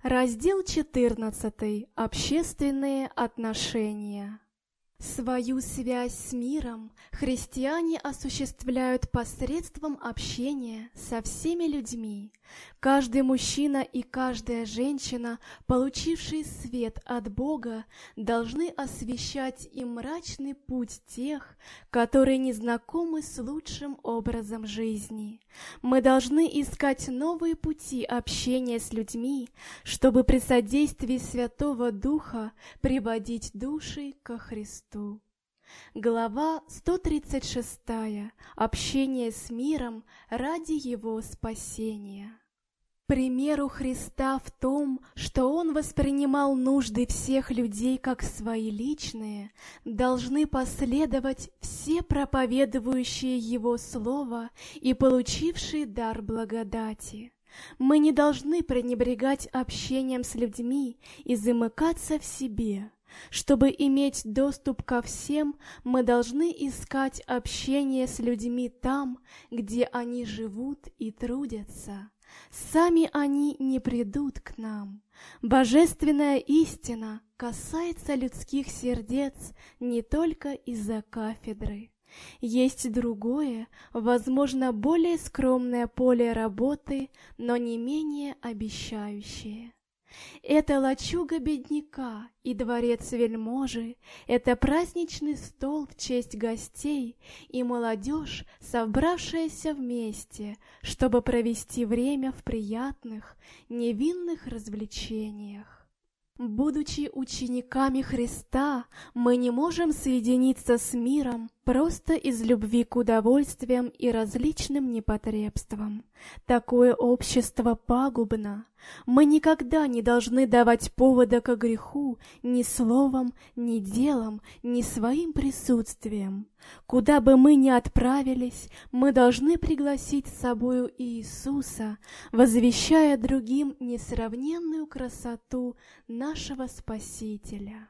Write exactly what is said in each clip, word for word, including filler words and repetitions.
Раздел четырнадцатый. Общественные отношения. Свою связь с миром христиане осуществляют посредством общения со всеми людьми. Каждый мужчина и каждая женщина, получившие свет от Бога, должны освещать и мрачный путь тех, которые не знакомы с лучшим образом жизни. Мы должны искать новые пути общения с людьми, чтобы при содействии Святого Духа приводить души ко Христу. Глава сто тридцать шесть. Общение с миром ради его спасения. Примеру Христа в том, что Он воспринимал нужды всех людей как свои личные, должны последовать все проповедующие Его Слово и получившие дар благодати. Мы не должны пренебрегать общением с людьми и замыкаться в себе. Чтобы иметь доступ ко всем, мы должны искать общение с людьми там, где они живут и трудятся. Сами они не придут к нам. Божественная истина касается людских сердец не только из-за кафедры. Есть другое, возможно, более скромное поле работы, но не менее обещающее. Это лачуга бедняка и дворец вельможи, это праздничный стол в честь гостей и молодежь, собравшаяся вместе, чтобы провести время в приятных, невинных развлечениях. Будучи учениками Христа, мы не можем соединиться с миром просто из любви к удовольствиям и различным непотребствам. Такое общество пагубно. Мы никогда не должны давать повода к греху ни словом, ни делом, ни своим присутствием. Куда бы мы ни отправились, мы должны пригласить с собою Иисуса, возвещая другим несравненную красоту нашего Спасителя.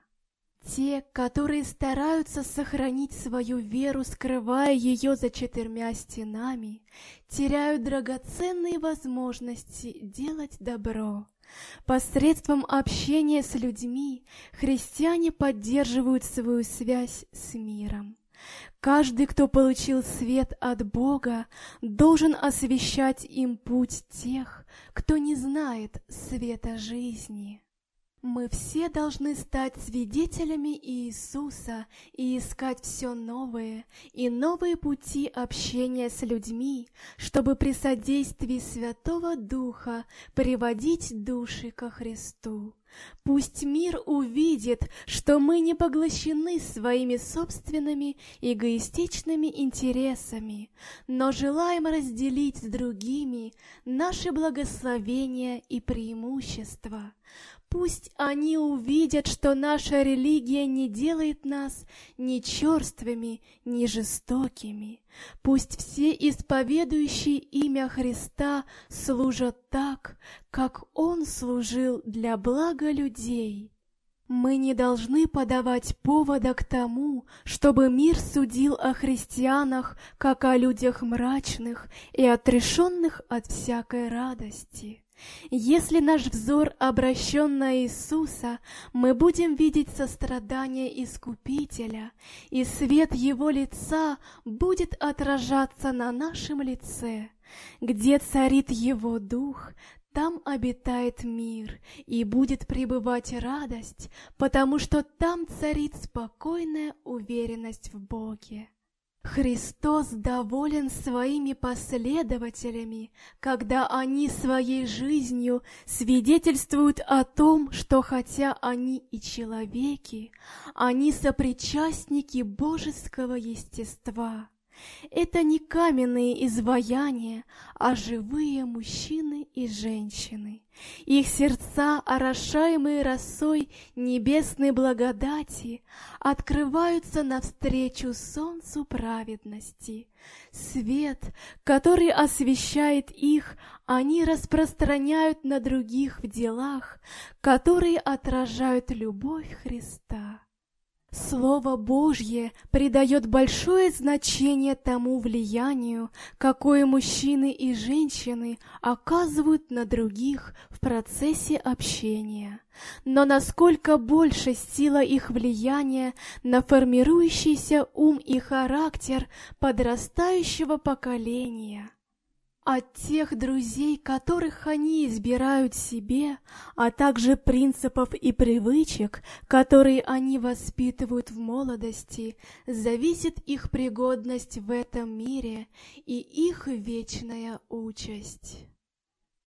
Те, которые стараются сохранить свою веру, скрывая ее за четырьмя стенами, теряют драгоценные возможности делать добро. Посредством общения с людьми христиане поддерживают свою связь с миром. Каждый, кто получил свет от Бога, должен освещать им путь тех, кто не знает света жизни. Мы все должны стать свидетелями Иисуса и искать все новые и новые пути общения с людьми, чтобы при содействии Святого Духа приводить души ко Христу. Пусть мир увидит, что мы не поглощены своими собственными эгоистичными интересами, но желаем разделить с другими наши благословения и преимущества. Пусть они увидят, что наша религия не делает нас ни черствыми, ни жестокими. Пусть все исповедующие имя Христа служат так, как Он служил для блага людей. Мы не должны подавать повода к тому, чтобы мир судил о христианах, как о людях мрачных и отрешенных от всякой радости. Если наш взор обращен на Иисуса, мы будем видеть сострадание Искупителя, и свет Его лица будет отражаться на нашем лице. Где царит Его Дух, там обитает мир, и будет пребывать радость, потому что там царит спокойная уверенность в Боге. Христос доволен своими последователями, когда они своей жизнью свидетельствуют о том, что хотя они и человеки, они сопричастники божеского естества. Это не каменные изваяния, а живые мужчины и женщины. Их сердца, орошаемые росой небесной благодати, открываются навстречу солнцу праведности. Свет, который освещает их, они распространяют на других в делах, которые отражают любовь Христа. Слово Божье придает большое значение тому влиянию, какое мужчины и женщины оказывают на других в процессе общения. Но насколько больше сила их влияния на формирующийся ум и характер подрастающего поколения. От тех друзей, которых они избирают себе, а также принципов и привычек, которые они воспитывают в молодости, зависит их пригодность в этом мире и их вечная участь.